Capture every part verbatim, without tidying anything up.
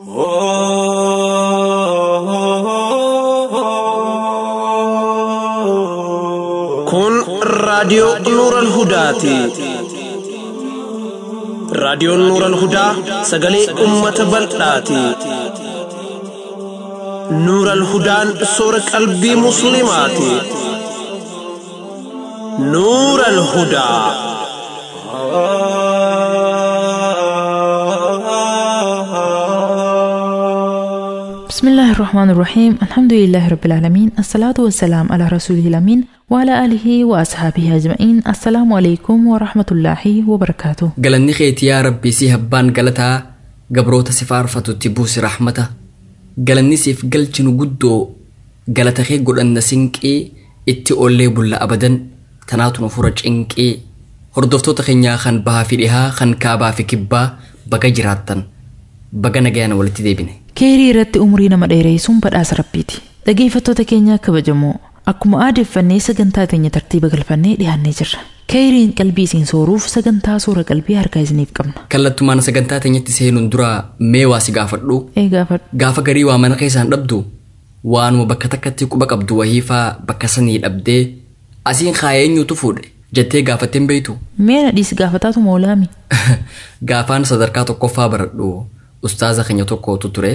Kun raadiyoo Nuural Hudaati. Raadiyoon Nuural Hudaa sagalee uummata bal'aati. Nuural Hudaan soora qalbii musliimaati. Nuural Hudaa. بسم الله الرحمن الرحيم الحمد لله رب العالمين الصلاة والسلام على رسوله الأمين وعلى آله وأصحابه أجمعين السلام عليكم ورحمة الله وبركاته قلني خيت يا ربي سي هبان قلتها قبروت سفار فتو تبوس رحمته قلني سيف قلت نقدو قلت خي قل أن سنكي اتي أولي بلا أبدا تناتو نفرج انكي هردفتو تخينيا خان بها في لها خان كابا في كبا بقى جراتن بقى نجانا ولتي ديبني كيري رت أمري نما ديريسون بدأس ربيتي دقيفتو تكينيا كبجمو akkuma aadeffannee sagantaa teenya tartiiba galfannee dhiyaannee jirra. Keeriin qalbii isiin sooruuf sagantaa soora qalbii harkaa isiniif qabna. Kallattumaan sagantaa teenyatti seenuun dura mee waa si gaafadhu. Ee gaafadhu. Gaafa garii waa mana keessaan dhabdu waanuma bakka takkatti quba qabdu wahiifaa bakka sanii dhabdee asiin kaayeenyuutu fuudhe jettee gaafatteen beeytu. Mee na dhiisi gaafataatu moolaami. Gaafaan sadarkaa tokkoffaa baradhu ustaaza keenya tokkootu ture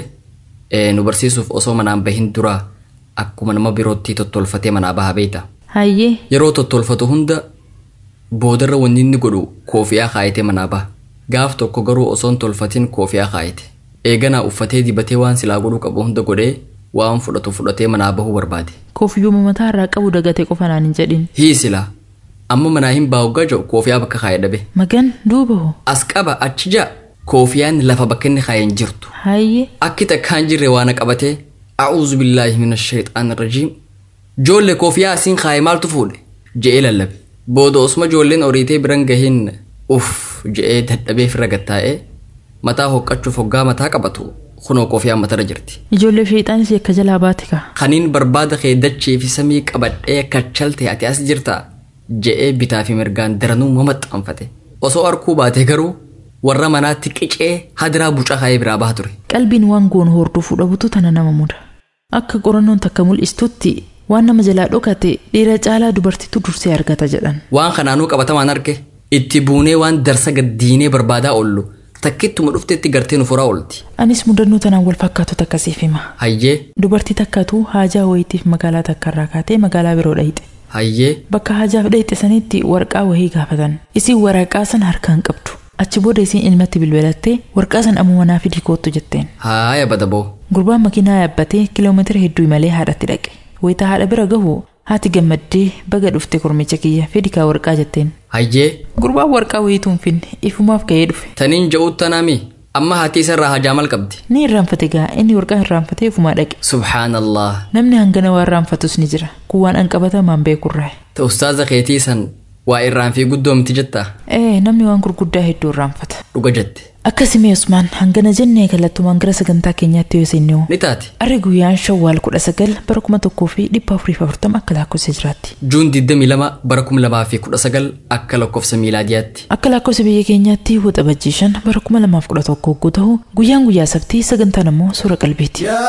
nu barsiisuuf osoo manaan bahin dura akkuma nama birootti tottolfatee manaa baha beeyta. Hayyee. Yeroo tottolfatu hunda boodarra wanni inni godhu koofiyaa kaayatee manaa baha. Gaaf tokko garuu osoon tolfatiin koofiyaa kaayate. Eeganaa uffatee dibatee waan silaa godhuu qabu hunda godhee waan fudhatu fudhatee manaa bahuu barbaade. Koofiyyuma mataa irraa qabu dagatee qofa naan hin jedhin. Hii silaa amma manaa hin baa'uggaa jiru koofiyaa bakka kaayee dhabe. Magan duuba hoo. As qaba achi jaa koofiyaan lafa bakka inni kaayeen jirtu. Hayyee. Akki takkaan jirre waan qabatee. أعوذ بالله من الشيطان الرجيم جول كوفيا سين خاي مال تفود جئل اللب بودو اسم جولين أوريتي برنجهن أوف جئت هدبي في رجتاء متى هو كتشو فوقا متى كبتو خنو كوفيا متى رجرتي جول في تاني سيك جلاباتك خنين برباد خيدتشي في سميك أبد إيه كتشلتي أتي أسجرتا جئ بتا في مرجان درنو ممت أنفته وسو أركوباتي كرو warra manaatti qicee hadraa buca kaayee biraa baha ture. Qalbiin waan goon horduu fudhatu tana nama muda. Akka qorannoon takka mul'istutti waan nama jalaa dhokate dhiira caalaa dubartiitu dursee argata jedhan. Waan kanaanuu qabatamaan arge itti buunee waan darsa gaddiinee barbaadaa oollu takkittuma dhufteetti gartee nu furaa oolti. Anis mudannoo tanaan wal fakkaatu takka siif hima. Hayyee. Dubartii takkatu haajaa wayitiif magaalaa takka irraa kaatee magaalaa biroo dhayite. Hayyee. Bakka haajaaf dhayite sanitti waraqaa wahii gaafatan. Isin waraqaa san harkaan qabdu. Achi booda isiin ilmatti bilbilattee warqaa san ammoo manaa fidii koottu jetteen. Haaya badaboo. Gurbaan makiinaa yaabbatee kiiloomeetira hedduu imalee haadhatti dhaqe. Wayitaa haadha bira gahu haati gammaddee baga dhufte kormicha kiyya fedikaa warqaa jetteen. Hayyee. Gurbaan warqaa wayituun finne ifumaaf ka'ee dhufe. Taniin ja'uut tanaami amma haati isarraa hajaa mal qabdi. Ni irraanfate gaa inni warqaa irraanfatee ifumaa dhaqe. Subhaanallah. Namni hangana waan irraanfatus ni jira. Kuwaan an qabatamaan beekurraa. Ta ustaaza keetii san waa irraanfii guddoomti jetta. Ee namni waan gurguddaa hedduu irraanfata. Dhuga jette. Akkasimi Usmaan hangana jennee kallattumaan gara sagantaa keenyaatti yoo seennu. Ni taati. Arri guyyaan Shawwaal kudha sagal bara kuma tokkoo fi dhibba afurii fi afurtama akka lakkoofsa jiraatti. Juun digdamii lama bara kuma lamaa fi kudha sagal akka lakkoofsa miilaadiyaatti. Akka lakkoofsa biyya keenyaatti waxabajjii shan bara kuma lamaaf kudha tokko hogguu ta'u guyyaan guyyaa sabtii sagantaan ammoo suura qalbiiti. Ya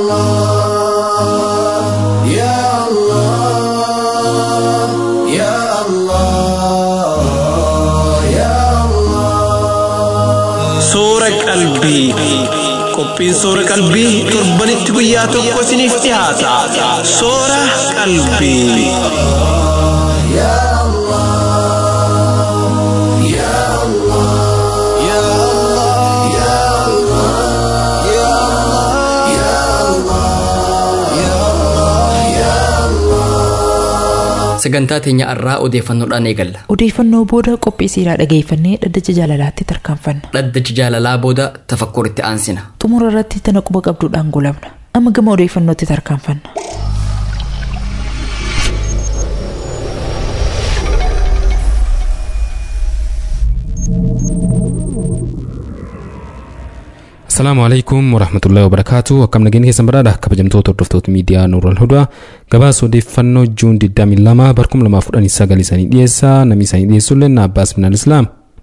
Allah Ya Allah Ya Allah Ya Allah Suura qalbii qophiin suura qalbii torbanitti guyyaa tokko isiniif dhiyaata. Suura qalbii. Ya Allah Ya Allah Ya Allah Ya Allah Ya Allah Ya Allah Ya Allah Ya Allah Sagantaa teenya irraa odeeffannoodhaan eegalla. Odeeffannoo booda qophii siiraa dhageeffannee dhaddacha jaalalaatti tarkaanfanna. Dhaddacha jaalalaa booda tafakkuritti aansina. Xumura irratti tana quba qabduudhaan goolabna. Amma gama odeeffannootti tarkaanfanna. السلام عليكم ورحمة الله وبركاته وكم نجين كيسان برادا كبجمتو تردفتوت ميديا نور الهدى قباسو دي فنو جون دي دامي لما بركم لما فراني ساقا لساني ديسا نمي ساني ديسو لنا عباس من الإسلام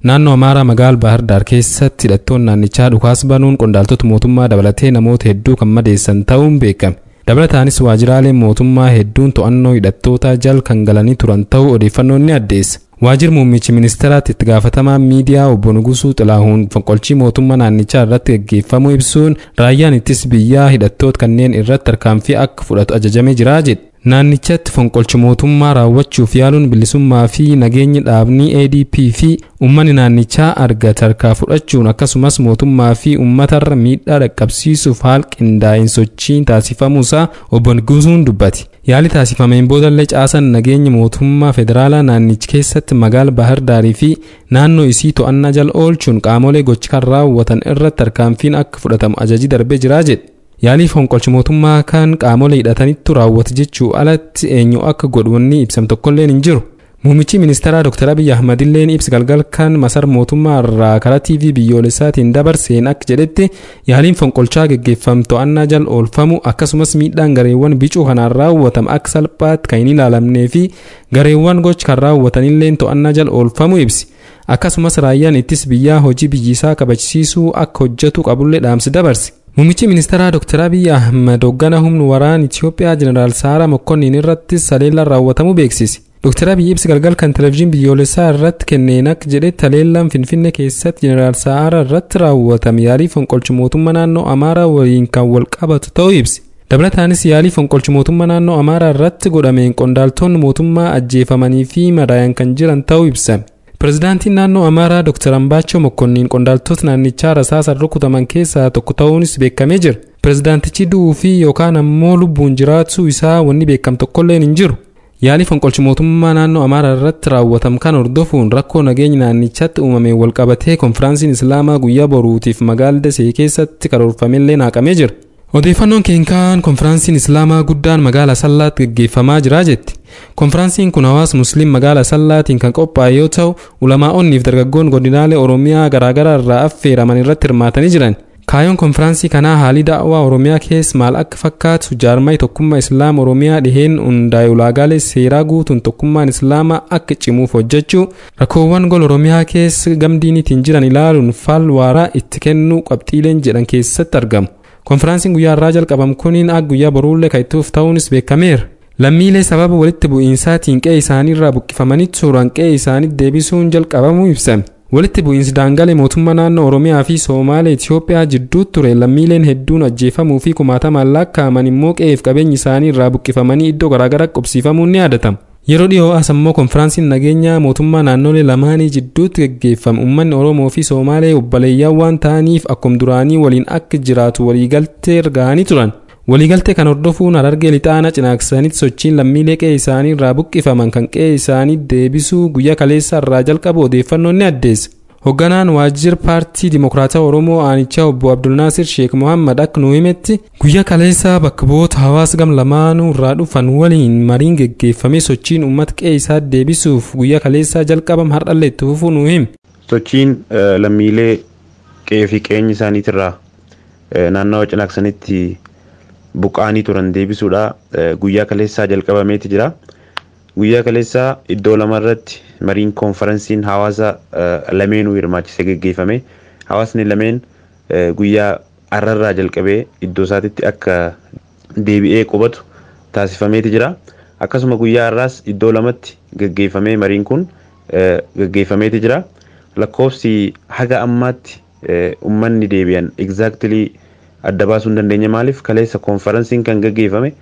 naannoo Amaaraa magaal Bahar Daar keessatti hidhattoonni naannichaa dhukaas banuun qondaaltota mootummaa dabalatee namoota hedduu kan madeessan ta'uun beekame. Dabalataanis waajjiraaleen mootummaa hedduun to'annoo hidhattootaa jala kan galanii turan ta'uu odeeffannoon ni addeessa. Waajjirri muummichi ministeeraatti itti gaafatamaa miidiyaa obbo Nugusuu Xilaahuun fonqolchii mootummaa naannichaa irratti gaggeeffamuu ibsuun raayyaan ittisa biyyaa hidhattoota kanneen irratti tarkaanfii akka fudhatu ajajamee jira jedhe. Naannichatti fonqolchi mootummaa raawwachuuf yaaluun bilisummaa fi nageenya dhaabbii A D P fi uummanni naannichaa argate harkaa fudhachuun akkasumas mootummaa fi uummatarra miidhaa dhaqqabsiisuuf haala qindaa'een sochiin taasifamuusaa obbo Nugusuun dubbate. Yaali taasifameen boodallee caasaan nageenya mootummaa federaalaa naannicha keessatti magaala Bahar Daarii fi naannoo isii to'annaa jala oolchuun qaamolee gochi kan raawwatan irratti tarkaanfiin akka fudhatamu ajaji darbee jira jedhe. Yaalii fonqolchi mootummaa kan qaamolee hidhatanitti raawwate jechuu alatti eenyu akka godhuunni ibsam tokkolleen hin jiru. Muummichi ministeeraa Dr. Abiy Ahmad illeen ibsa galgal kan masar mootummaa irraa karaa T V biyyoolessaatiin dabarseen akka jedhetti yaaliin fonqolchaa gaggeeffamu to'annaa jala oolfamu akkasumas miidhaan gareewwan bicuu kanaan raawwatamu akka salphaatti kan hin ilaalamnee fi gareewwan gochi kan raawwatanilleen to'annaa jala oolfamu ibsi. Akkasumas raayyaan ittisa biyyaa hojii biyyisaa kabachiisuu akka hojjetu qabullee dhaamsi dabarse. Muummichi ministeeraa Dr. Abiy Ahmad hoggana humna waraana Itiyoophiyaa Jeneraal Saaraa Mokkonniin irratti haleellaan raawwatamu beeksise. Dr. Abiy ibsa galgal kan televezyiinii biyyoolessaa irratti kenneen akka jedhetti haleellaan Finfinnee keessatti Jeneraal Saaraa irratti raawwatame yaalii fonqolchi mootummaa naannoo Amaaraa waliin kan wal qabatu ta'uu ibse. Dabalataanis yaalii fonqolchi mootummaa naannoo Amaaraa irratti godhameen qondaaltonni mootummaa ajjeefamanii fi madaayan kan jiran ta'uu ibsame. Pirezidaantiin naannoo Amaaraa Dr. Ambaachoo Mokkonniin qondaaltota naannichaa rasaasaan rukutaman keessaa tokko ta'uunis beekamee jira. Pirezidaantichi du'uu fi yookaan ammoo lubbuun jiraachuu isaa wanni beekamu tokkolleen hin jiru. Yaalii fonqolchi mootummaa naannoo Amaaraa irratti raawwatame kan hordofuun rakkoo nageenya naannichaatti uumameen wal qabatee konfiraansiin Islaamaa guyyaa boruutiif magaalaa Dasee keessatti karoorfamellee naaqamee jira. Odeeffannoon keenkaan konfiraansiin Islaamaa guddaan magaalaa Sallaatti gaggeeffamaa jira jetti. Konfiraansiin kun hawaasa musliim magaalaa Sallaatiin kan qophaa'e yoo ta'u, ulamaa'onni fi dargaggoon godinaalee Oromiyaa garaagaraa irraa affeeraman irratti hirmaatanii jiran. Kaayyoon konfiraansii kanaa haalii da'waa Oromiyaa keessa maal akka fakkaatu jaarmaya tokkummaa Islaama Oromiyaa dhiheen hundaa'e ulaagaalee seeraa guutuun tokkummaan Islaamaa akka cimuuf hojjechuu, rakkoowwan gola Oromiyaa keessa gamdiinitiin jiran ilaaluun fal waaraa itti kennuu qabxiileen jedhan keessatti argamu. Konfiraansiin guyyaa irraa jalqabamu kuniin akka guyyaa boruullee kan itti ta'uunis beekameera. Lammiilee sababa walitti bu'iinsaatiin qe'ee isaanii irraa buqqifamanii turan qe'ee isaanii deebisuun jalqabamuu ibsame. Walitti bu'iinsi daangalee mootummaa naannoo Oromiyaa fi Soomaalee Itiyoophiyaa jidduu ture lammiileen hedduun ajjeefamuu fi kumaatamaan lakkaa'aman immoo qe'eef qabeenyi isaanii irraa buqqifamanii iddoo garaagaraa qubsiifamuun ni yaadatama. Yeroo dhiyoo as ammoo konfiraansiin nageenyaa mootummaa naannolee lamaanii jidduutti gaggeeffamu uummanni Oromoo fi Soomaalee obboleeyyan waan ta'aniif akkuma duraanii waliin akka jiraatu waliigaltee erganii turan. Waliigaltee kan hordofuun Harargee lixaana cinaaksanitti sochiin lammiilee qe'ee isaanii irraa buqqifaman kan qe'ee isaanii deebisuu guyyaa kaleessa irraa jalqabu odeeffannoon ni addeessa. Hogganaan waajjira paartii Dimokiraataa Oromoo aanichaa obbo Abdulnaasir Sheek Mohammad akka nu himetti guyyaa kaleessa bakka bu'oota hawaasa gam lamaanuu irraa dhufan waliin mariin geggeeffamee sochiin uummata qe'ee isaa deebisuuf guyyaa kaleessaa jalqabam hardhalle itti fufuu nu hime. Sochiin lammiilee qe'ee fi qeenya isaaniitirraa naannawa cinaaksanitti buqaanii turan deebisuudha guyyaa kaleessaa jalqabameeti jira. Guyyaa kaleessaa iddoo lamarratti mariin konferensiin hawaasa lameenuu hirmaachisee gaggeeffame. Hawaasni lameen guyyaa arrarraa jalqabee iddoo isaatitti akka deebi'ee qubatu taasifameeti jira. Akkasuma guyyaa arraas iddoo lamatti gaggeeffamee mariin kun gaggeeffameeti jira. Lakkoofsi haga ammaatti ummanni deebi'an exactly adda baasuu hin dandeenye maaliif kaleessa konferensiin kan gaggeeffame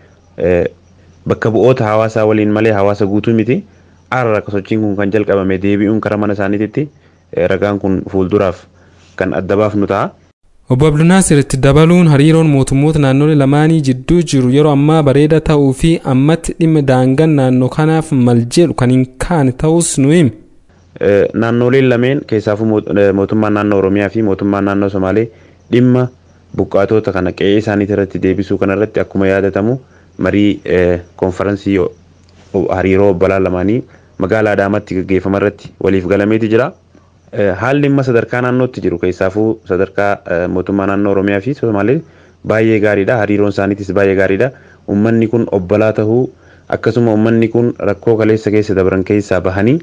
bakka bu'oota hawaasaa waliin malee hawaasa guutuu miti. Arra sochiin kun kan jalqabame deebi'uun karaa mana isaaniitti ragaan kun fuulduraaf kan adda baafnu ta'a. Obbo Abdulnaasir itti dabaluun hariiroon mootummoota naannolee lamaanii jidduu jiru yeroo ammaa bareeda ta'uu fi ammatti dhimma daangaan naannoo kanaaf mal jedhu kan hin kaane ta'us nu hime. Naannoleen lameen keessaafuu mootummaan naannoo Oromiyaa fi mootummaan naannoo Somaalee dhimma buqqaatota kana qe'ee isaaniitti irratti deebisuu kanarratti akkuma yaadatamu marii konferensii hariiroo obbolaa lamaanii magaalaa Adaamaatti gaggeeffama irratti waliif galameeti jira. Haalli dhimma sadarkaa naannootti jiru keessaafuu sadarkaa mootummaa naannoo Oromiyaa fi Somaalee baay'ee gaariidha. Hariiroon isaaniitis baay'ee gaariidha. Uummanni kun obbolaa tahuu akkasuma uummanni kun rakkoo kaleessa keessa dabran keessaa bahanii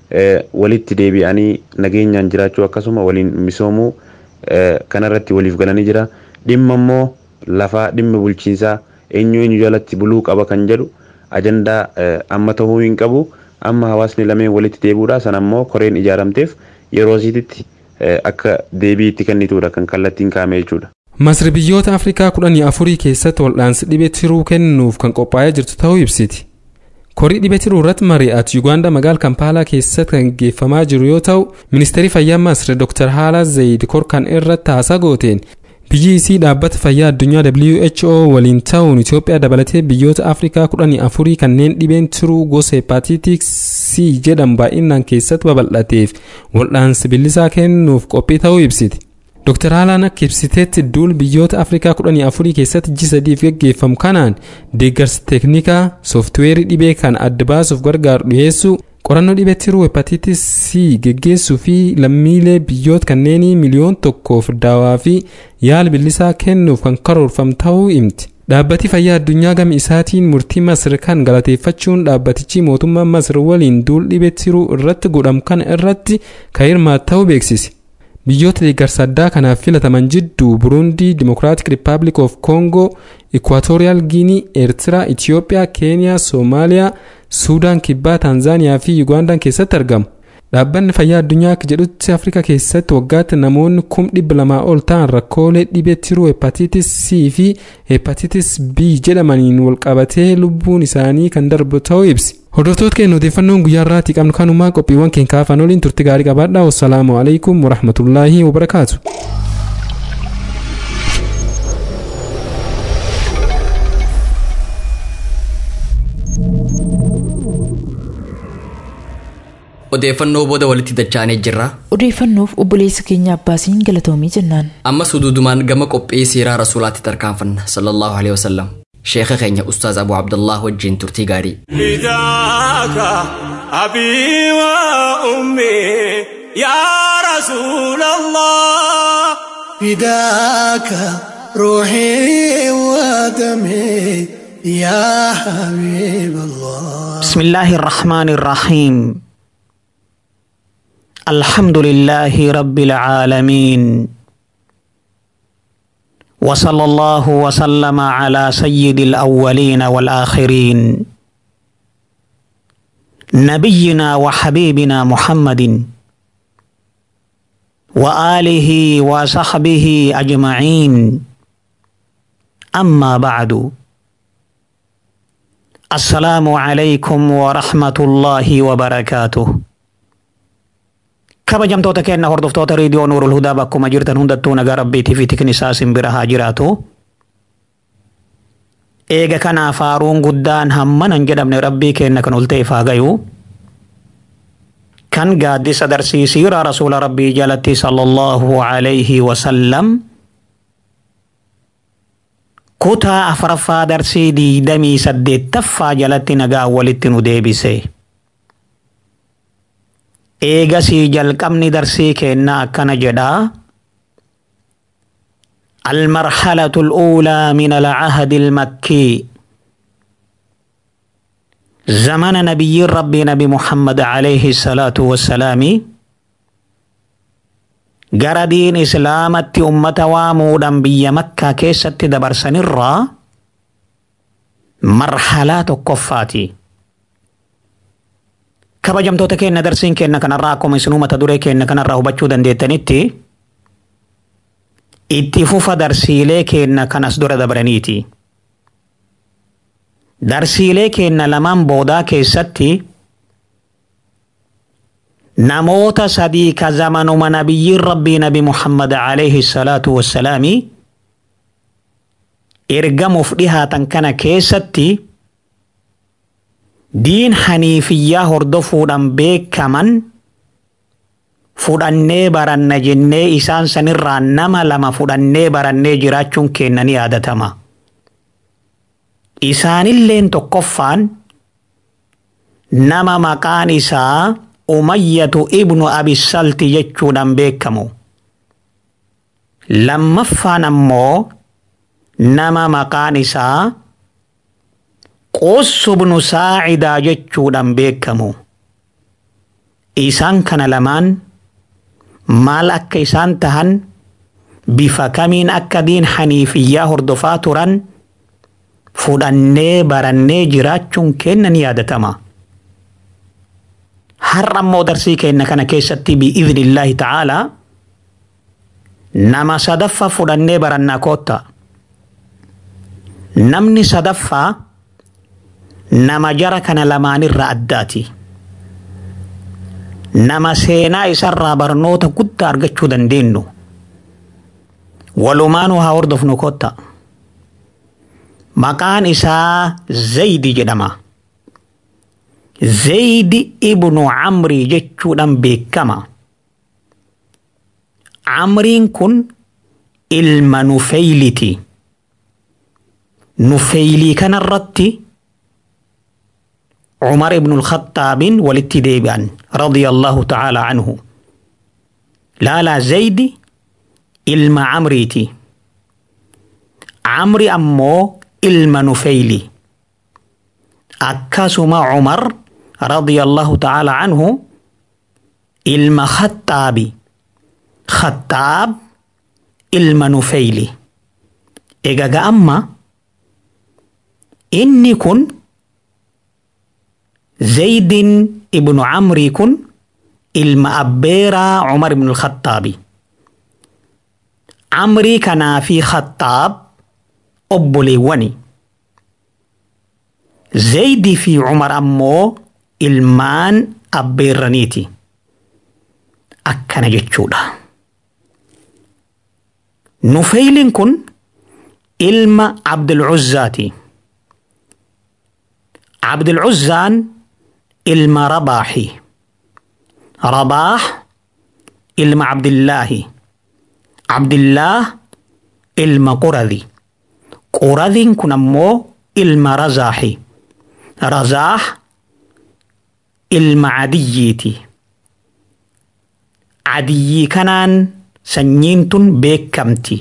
walitti deebi'anii nageenyaan jiraachuu akkasuma waliin misoomuu kanarratti waliif galanii jira. Dhimma immoo lafaa dhimma bulchiinsaa eenyu eenyu jalatti buluu qaba kan jedhu ajandaa amma ta'uu hin qabu. Amma hawaasni lameen walitti deebi'uudha. Sana immoo koreen ijaaramteef yeroo isiitti akka deebii itti kennituudha kan kallattiin kaa'ame jechuudha. Masri biyyoota Afrikaa kudhanii afurii keessatti wal'aansi dhibee tiruu kennuuf kan qophaa'ee jirtu ta'uu ibsiti. Korii dhibee tiruu irratti mari'atu Uganda magaalaa Kampaalaa keessatti kan gaggeeffamaa jiru yoo ta'u, Ministeerri Fayyaa Masri Dr Hala Zayid Korkan irratti haasaa gooteen biyyi isii dhaabbata fayyaa addunyaa W H O waliin ta'uun Itoophiyaa dabalatee biyyoota Afrikaa kudhanii afurii kanneen dhibeen tiruu gosa hepatitis C jedhamu baay'inaan keessatti babal'ateef wal'aansi bilisaa kennuuf qophii ta'uu ibsiti. Dr Halaan akka ibsiteetti duul biyyoota Afrikaa kudhanii afurii keessatti ji'a sadiif gaggeeffamu kanaan deeggarsa teeknikaa sooftiweerii dhibee kan adda baasuuf gargaaru dhiyeessuu, qorannoo dhibee tiruu hepatitis C gaggeessuu fi lammiilee biyyoota kanneenii miliyoona tokkoof daawaa fi yaala bilisaa kennuuf kan karoorfame ta'uu himti. Dhaabbati fayyaa addunyaa gama isaatiin murtii Masir kan galateeffachuun dhaabbatichi mootummaa Masir waliin duul dhibee tiruu irratti godhamu kana irratti kan hirmaatu ta'uu beeksise. Biyyoota deeggarsa addaa kanaaf filataman jidduu Burundi, Democratic Republic of Congo, Equatorial Guinea, Eertiraa, Itoophiyaa, Keeniyaa, Soomaaliyaa, Suudaan Kibbaa, Taanzaaniyaa fi Ugandaan keessatti argamu. Dhaabbanni fayyaa addunyaa akka jedhutti Afrikaa keessatti waggaatti namoonni kuma dhibba lamaa ol ta'an rakkoolee dhibee tiruu hepatitis C fi hepatitis B jedhamaniin walqabatee lubbuun isaanii kan darbu ta'uu ibsi. Hordoftoota keenya odeeffannoon guyyaa irraatti qabnu kanumaa qophiiwwan keenya kaafan waliin turtii gaarii qabaadhaa. Wassalaamu alaikum warahmatullaahi wabarakaatu. Odeeffannoo booda walitti dachaanee jirra. Odeeffannoof obboleessa keenya Abbaasiin galatoomii jennaan. Ammas huduudumaan gama qophii siiraa rasuulaatti tarkaanfanna sallallahu alaihi wasallam. شيخ خينيا أستاذ أبو عبد الله وجين ترتي غاري فداك أبي وأمي يا رسول الله فداك روحي ودمي يا حبيب الله. بسم الله الرحمن الرحيم. الحمد لله رب العالمين، وصلى الله وسلم على سيد الأولين والآخرين نبينا وحبيبنا محمد وآله وصحبه أجمعين. أما بعد، السلام عليكم ورحمة الله وبركاته. kabajamtoota keenya hordoftoota reediyoo Nuurul Hudaa bakkuma jirtan hundattuu nagaa rabbiitii fi tiknisaa simbira haa jiraatu. Eega kanaaf faaruun guddaan hamman hin jedhamne rabbii keenya kan ol ta'eef haa gayu. Kan gaaddisa darsiisiira rasuula rabbii jalatti sallallahu alayhi wasallam kutaa afuraffaa darsii digdamii saddeettaffaa jalatti nagaa walitti nu deebise. Eegasii jalqabni darsii keenna akkana jedha. المرحلة الأولى من العهد المكي زمن نبي ربي نبي محمد عليه الصلاة والسلام قردين إسلامة أمة وامودا بي مكة كيست دبر سنرى مرحلات القفاتي kabajamtoota keenya darsiin keenya kanarraa akkuma isinuu mata duree keenya kanarraa hubachuu dandeettanitti itti fufa darsiilee keenya kanas dura dabraniiti. Darsiilee keenya lamaan boodaa keessatti namoota sadii ka zamanuma nabiyyiin rabbii nabi Muhammad alayhi salaatu wassalaami ergamuuf dhihaatan kana keessatti diin haniifiyyaa hordofuudhaan beekaman fudhannee baranna jennee isaan sanirraa nama lama fudhannee barannee jiraachuun keenya ni yaadatama. Isaanilleen tokkoffaan nama maqaan isaa Umayyatu ibnu Abisalti jechuudhaan beekamu. Lammaffaan ammoo nama maqaan isaa Qussu ibnu Saacidaa jechuudhaan beekamu. isaan kana lamaan maal akka isaan tahan bifa kamiin akka diin haniifiyyaa hordofaa turan fudhannee barannee jiraachuun keenya ni yaadatama. Har'a immoo darsii keenya kana keessatti bi'idhnillaahi ta'aalaa nama sadaffaa fudhannee barannaa kootta. Namni sadaffaa nama jara kana lamaanirra addaati. Nama seenaa isarraa barnoota guddaa argachuu dandeenyu. Walumaanuu haa hordofnu kootta. Maqaan isaa Zaydi jedhama. Zaydi ibnu Amrii jechuudhaan beekama. Amriin kun ilma Nufeyliti. Nufeylii kanarratti Umar ibn al-Khattaabin walitti deebi'an radiyallahu ta'ala anhu. Laala Zaydi ilma Amriiti. Amri ammoo ilma Nufeyli. Akkasuma Umar radiyallahu ta'ala anhu ilma Khattaabi. Khattaab ilma Nufeyli. Egaga amma inni kun Zaydin ibnu Amrii kun ilma abbeeraa Umar ibn al-Khattaabi. Amrii kanaa fi Khattaab obboleewwani. Zaydii fi Umar ammoo ilmaan abbeerraniiti. Akkana jechuudha. Nufeylin kun ilma Abdul Uzzaati. Abdul Uzzaan ilma Rabaahi. Rabaah ilma Abdillaahi. Abdillaah ilma Quradhi. Quradhiin kun ammoo ilma Razaahi. Razaah ilma Adiyyiiti. Adiyyii kanaan sanyiin tun beekamti.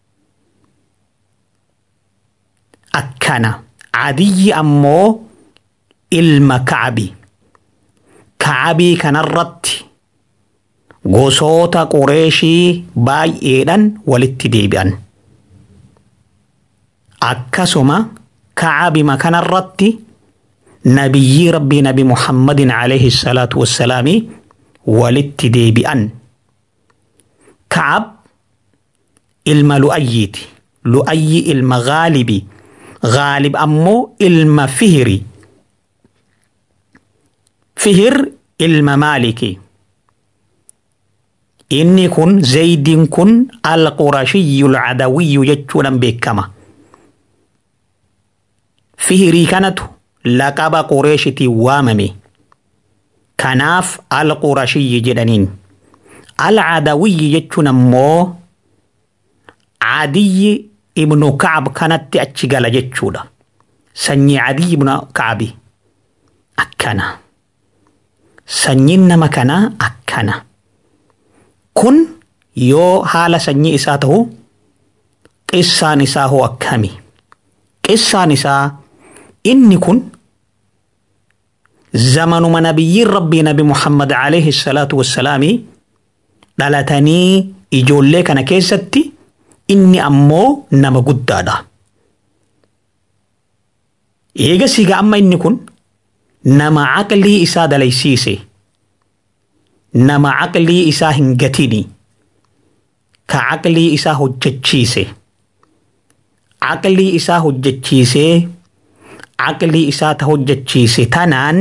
Akkana Adiyyi ammoo ilma Ka'abi. Ka'abii kanarratti gosoota Qureeshii baay'eedhaan walitti deebi'an. Akkasuma Ka'abima kanarratti nabiyyi rabbii nabi Muhammadin alayhi salaatu wassalaami walitti deebi'an. Ka'ab ilma Lu'ayyiiti. Lu'ayyi ilma Gaalibi. Gaalib ammoo ilma Fihiri. Fihir ilma Maaliki. Inni kun Zaydin kun al-Qurashiyyul Adawiyyu jechuudhaan beekama. Fihirii kanatu laqaba Qureeshitiin waamame. Kanaaf al-Qurashiyyi jedhaniin. Al-Adawiyyi jechuun ammoo Adiyyi ibnu Ka'ab kanatti achi gala jechuudha. Sanyii Adiyyi ibnu Ka'abi. Akkana. Sanyiin nama kanaa akkana. Kun yoo haala sanyii isaa ta'u qissaan isaa hoo akkami? Qissaan isaa inni kun zamanuma nabiyyiin rabbii nabi Muhammad alayhi salaatu wassalaami dhalatanii ijoollee kana keessatti inni ammoo nama guddaadha. Eega siga amma inni kun nama aqlii isaa dalaysiise. Nama aqlii isaa hin gatini. Ka aqlii isaa hojjechiise. Aqlii isaa hojjechiisee aqlii isaa ta hojjechiise tanaan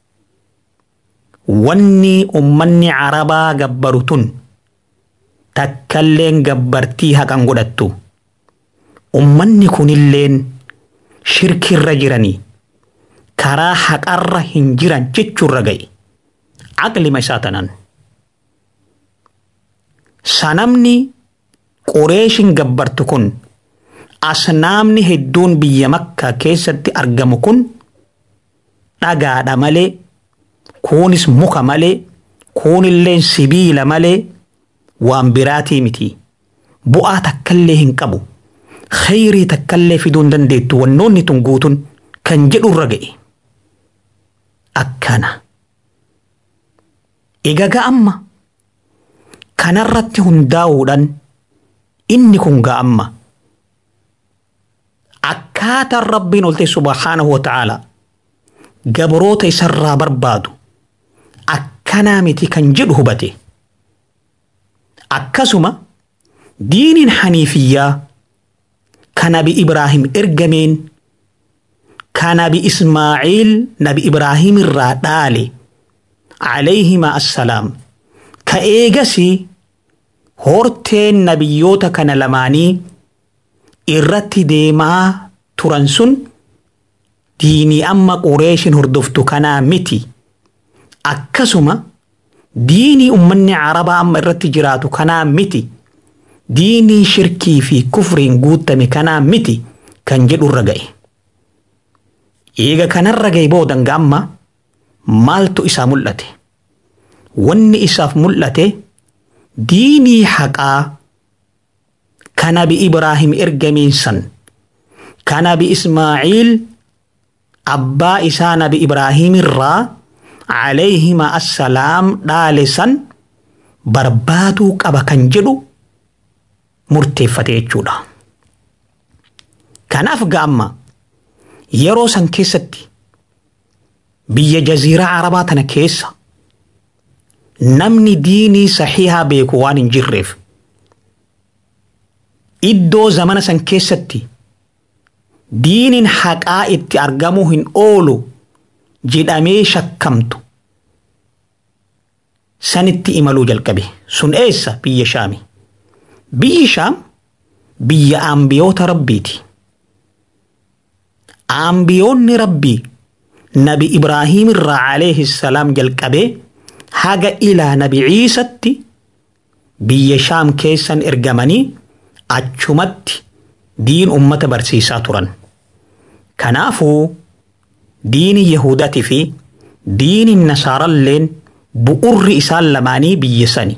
wanni ummanni Arabaa gabbaru tun takkalleen gabbartii haqan godhattu. Ummanni kunilleen shirkirra jiranii karaa haqarra hin jiran jechuurra ga'e. Aqlima isaa tanaan. Sanamni Qureeshin gabbartu kun asnaamni hedduun biyya Makkaa keessatti argamu kun dhagaadha malee, kunis muka malee, kunillee sibiila malee waan biraatii miti. Bu'aa takkallee hin qabu. Khayrii takkallee fiduu hin dandeettu wannoonni tun guutun kan jedhurra ga'e. Akkana. egaga amma kanarratti hundaa'uudhaan inni kun ga'amma akkaataan rabbiin olte subhaanahu wa ta'ala gabroota isarraa barbaadu akkanaa miti kan jedhu hubate akkasuma diiniin haniifiyyaa kan nabi Ibraahim ergameen kan nabi Ismaaciil nabi Ibraahim irraa dhaale alayhima assalaam ka eegasii horteen nabiyyoota kana lamaanii irratti deemaa turan sun diinii amma Qureeshin hordoftu kanaa miti akkasuma diinii ummanni Arabaa amma irratti jiraatu kanaa miti diinii shirkii fi kufriin guutame kanaa miti kan jedhu irra ga'e eega kanarra ga'e boodan amma maaltu isaa mul'ate wanni isaaf mul'ate diinii haqaa kan nabi Ibraahim ergameen san kan nabi Ismaaciil abbaa isaa nabi Ibraahim irraa alayhima assalaam dhaale san barbaaduu qaba kan jedhu murteeffate jechuudha. Kanaaf ga'amma yeroo san keessatti biyya jaziiraa Arabaa tana keessa namni diinii sahihaa beeku waan hin jirreef iddoo zamana san keessatti diiniin haqaa itti argamuu hin oolu jedhamee shakkamtu sanitti imaluu jalqabe sun eessa biyya Shaami biyyi Shaam biyya ambiyoota rabbiiti ambiyoonni rabbii nabi Ibraahim irraa alayhi salaam jalqabee haga ilaa nabi Ciisatti biyya Shaam keessan ergamanii achumatti diin ummata barsiisaa turan kanaafuu diini Yahudatii fi diini Nasaaralleen bu'urri isaan lamaanii biyya sani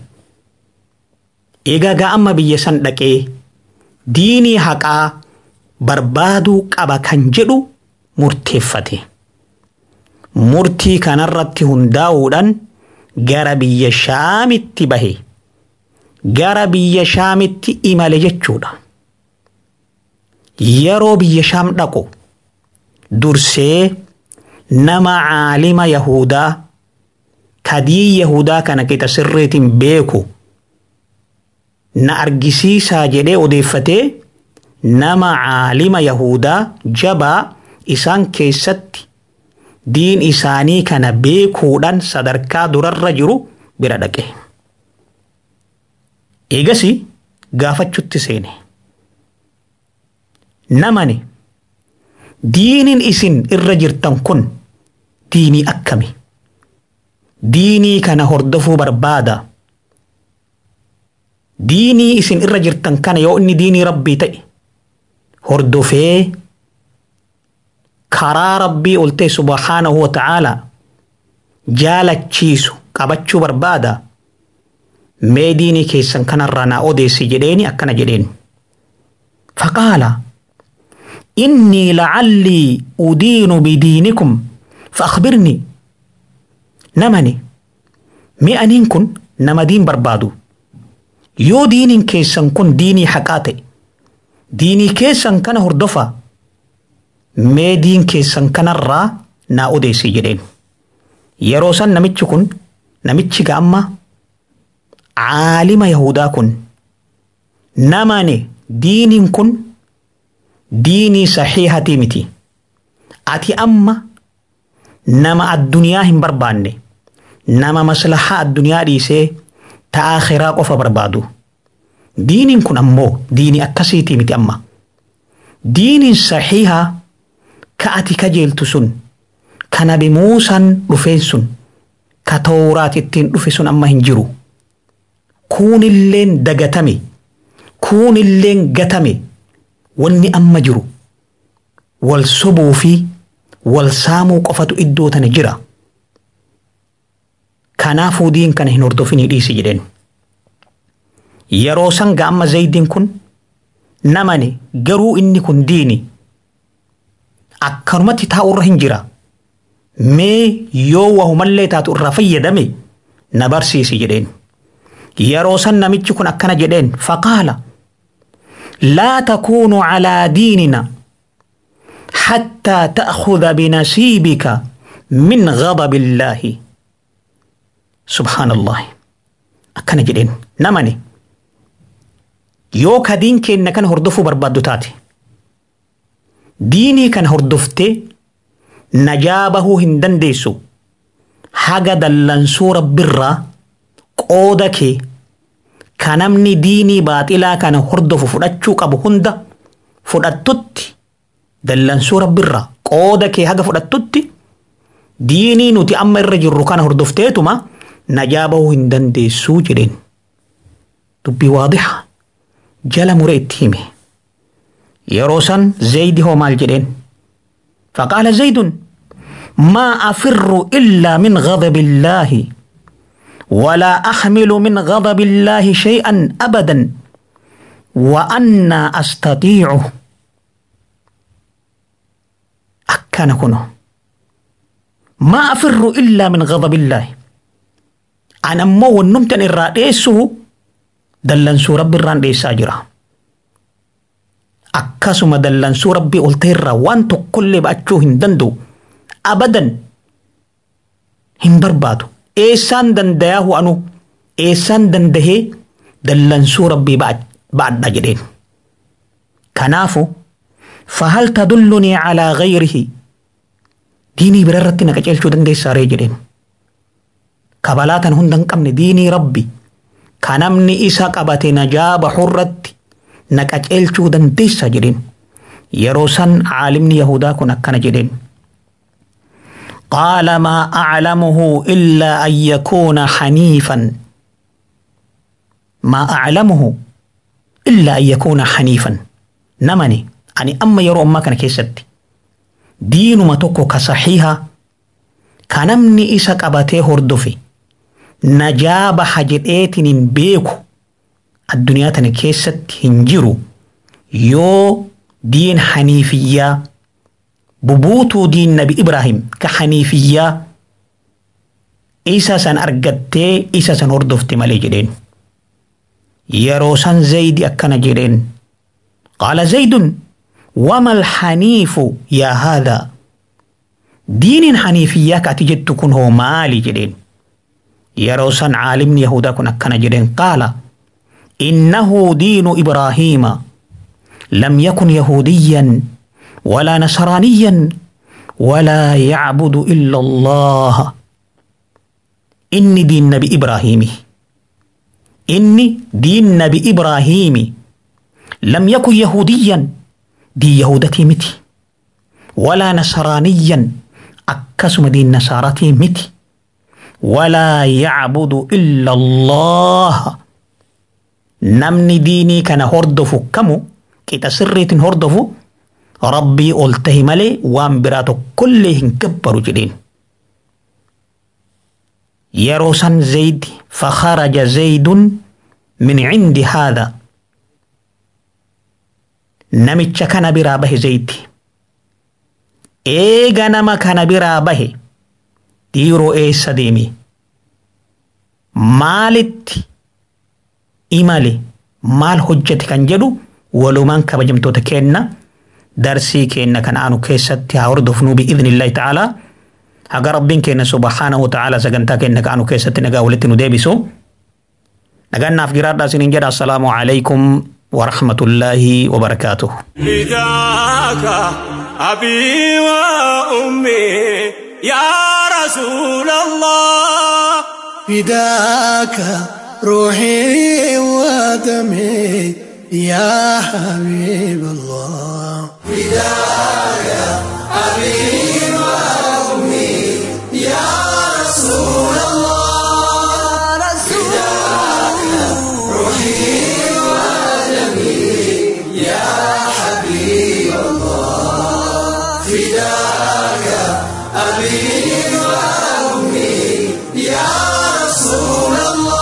egaa amma biyya san dhaqee diinii haqaa barbaaduu qaba kan jedhu murteeffate murtii kanarratti hundaa'uudhaan gara biyya Shaamitti bahe gara biyya Shaamitti imale jechuudha yeroo biyya Shaam dhaqu dursee nama caalima Yahudaa kadii Yahudaa kana kita sirriitiin beeku na argisiisaa jedhee odeeffatee nama caalima Yahudaa jabaa isaan keessatti diin isaanii kana beekuudhaan sadarkaa durarra jiru bira dhaqe eegasi gaafachuutti seene namani diiniin isin irra jirtan kun diinii akkami diinii kana hordofuu barbaada diinii isin irra jirtan kana yoo inni diinii rabbii ta'e hordofee karaa rabbii oltee subhaanahu wa ta'ala jaalachiisu qabachuu barbaada mee diinii keessan kanarraa naa odeessi jedheeni akkana jedheen faqaala innii la'allii udiinu bidiinikum fa'akhbirni namani mee aniin kun nama diin barbaadu yoo diiniin keessan kun diinii haqaa ta'e diinii keessan kana hordofa mee diin keessan kanarraa naa odeessi jedheen yeroo san namichi kun namichi ga'amma caalima Yahudaa kun namani diiniin kun diinii sahihatii miti ati amma nama addunyaa hin barbaanne nama maslahaa addunyaa dhiisee ta akhiraa qofa barbaadu diiniin kun ammoo diinii akkasiitii miti amma diiniin sahihaa ka ati kajeeltu sun ka nabi Muusaan dhufeen sun ka Tawraat ittiin dhufe sun amma hin jiru kuunilleen dagatame kuunilleen gatame wanni amma jiru wal sobuu fi wal saamuu qofatu iddoo tana jira kanaafuu diin kana hin hordofinii dhiisi jedheen yeroo san ga'amma Zaydiin kun namani garuu inni kun diini akkanumatti taa'urra hin jira mee yoo wahumallee taatu irraa fayyadame نبرسيسي جدين يروسن نمتشكن أكنا جدين فقال لا تكون على ديننا حتى تأخذ بنصيبك من غضب الله سبحان الله أكنا جدين نمني يوكا دين كي كان هردفو بربادو تاتي ديني كان هردفتي نجابه هندن ديسو حاجة دلنسو رب الرّا قودك كنمني ديني باطلا كان هردفو فرأتشو قبو هند فرأتوتي دلنسو رب الرّا قودك حاجة فرأتوتي ديني نتي أمر رجل كان هردفتيتو ما نجابه هندن ديسو جرين تبي واضحة جل مريد تيمي يروسن زيد هو مال جرين فقال زيد ما أفر إلا من غضب الله ولا أحمل من غضب الله شيئا أبدا وأنا أستطيعه أكان كنو ما أفر إلا من غضب الله أنا مو نمتن الرئيسه دلنسو ربي الران ديسا جرا akkasuma dallansuu rabbii olteerra waan tokkollee ba'achuu hin danda'u abadan hin barbaadu eessaan dandayahu anu eessaan dandahee dallansuu rabbii ba'adha jedheen kanaafu fahal tadullunii calaa gayrihi diinii birarratti na qaceelchuu dandeessaaree jedheen kabalaatan hunda hin qabne diinii rabbi kanamni isa qabate najaaba hurratti نكاجلچو دنديسا جدين يروسن عالمني يهودا كن أكنا جدين قال ما أعلمه إلا أن يكون حنيفا ما أعلمه إلا أن يكون حنيفا نمني أني أما يرو أما كان كيست دين ما توكو كصحيحة كنمني إساك أباتي هردفي نجاب حجرئتين بيكو الدنيا تنكيست هنجرو يو دين حنيفية ببوتو دين نبي إبراهيم كحنيفية إيسا سن أرقدتي إيسا سن هردفت مالي جدين يروسان زيد أكنا جدين قال زيد وما الحنيف يا هذا دين حنيفية كاتجد تكون هو مالي جدين يروسان عالم يهودا كن أكنا جدين قال إنه دين إبراهيم لم يكن يهوديا ولا نصرانيا ولا يعبد إلا الله إني دين نبي إبراهيم إني دين نبي إبراهيم لم يكن يهوديا دي يهودتي متي ولا نصرانيا أكسم دين نصارتي متي ولا يعبد إلا الله نمني ديني كان هردفو كمو كيتا سريتين هردفو ربي قلته ملي وانبراتو كلهن كبرو جدين يروسن زيد فخرج زيد من عند هذا نمتش كان برابه زيد ايغا نما كان برابه ديرو اي سديمي مالت إمالي مال حجتي كان جدو ولو من كبجمتو تكينا درسي كينا كان عنو كيست هاوردفنو بإذن الله تعالى هاقا ربين كينا سبحانه وتعالى سقنتا كينا كانو كيست نقا ولتنو ديبسو نقانا في قرار داسين جدا السلام عليكم ورحمة الله وبركاته فداك أبي وأمي يا رسول الله فداك روحي ودمي يا حبيب الله فداك أبي وأمي يا رسول الله فداك روحي ودمي يا حبيب الله فداك أبي وأمي يا رسول الله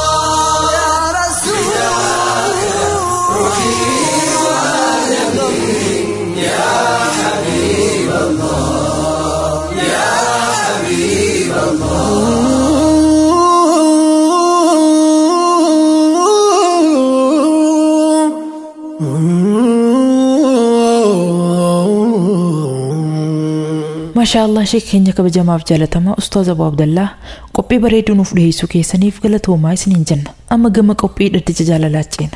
maashaallah sheek keenya kabajamaaf jaalatamaa ustaaz Abu Abdallah qophii bareeduu nuuf dhiyeessuu keessaniif galatoomaa isiniin jenna amma gama qophii dhaddacha jaalalaa ceena.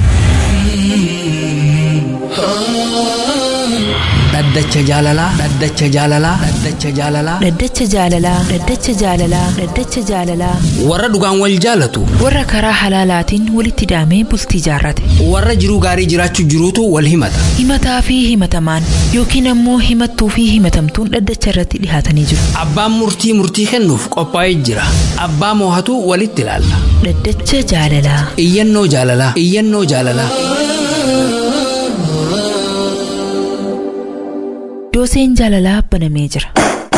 Dhaddacha jaalalaa dhaddacha jaalalaa dhaddacha jaalalaa dhaddacha jaalalaa dhaddacha jaalalaa dhaddacha jaalalaa warra dhugaan wal jaalatu warra karaa halaalaatiin walitti daamee bultii jaarrate warra jiruu gaarii jiraachuu jiruutu wal himata himataa fi himatamaan yookiin ammoo himattuu fi himatamtuun dhaddacha irratti dhihaatanii jiru. Abbaan murtii murtii kennuuf qophaa'ee jira abbaa moohatu walitti ilaalla. Dhaddacha jaalalaa iyyannoo jaalalaa iyyannoo jaalalaa. Dooseen jaalalaa banamee jira.